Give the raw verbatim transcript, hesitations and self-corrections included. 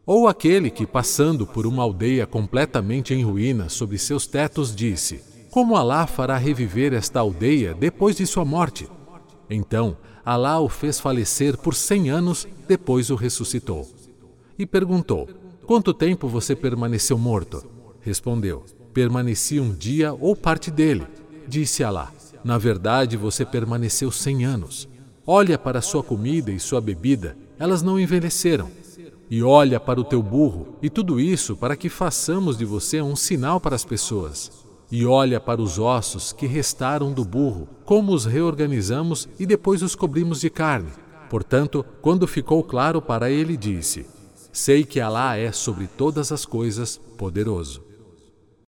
Ou aquele que, passando por uma aldeia completamente em ruínas sobre seus tetos, disse: como Alá fará reviver esta aldeia depois de sua morte? Então, Alá o fez falecer por cem anos, depois o ressuscitou. E perguntou: quanto tempo você permaneceu morto? Respondeu: permaneci um dia ou parte dele. Disse Alá: na verdade você permaneceu cem anos. Olha para sua comida e sua bebida, elas não envelheceram. E olha para o teu burro, e tudo isso para que façamos de você um sinal para as pessoas. E olha para os ossos que restaram do burro, como os reorganizamos e depois os cobrimos de carne. Portanto, quando ficou claro para ele, disse: sei que Alá é sobre todas as coisas poderoso.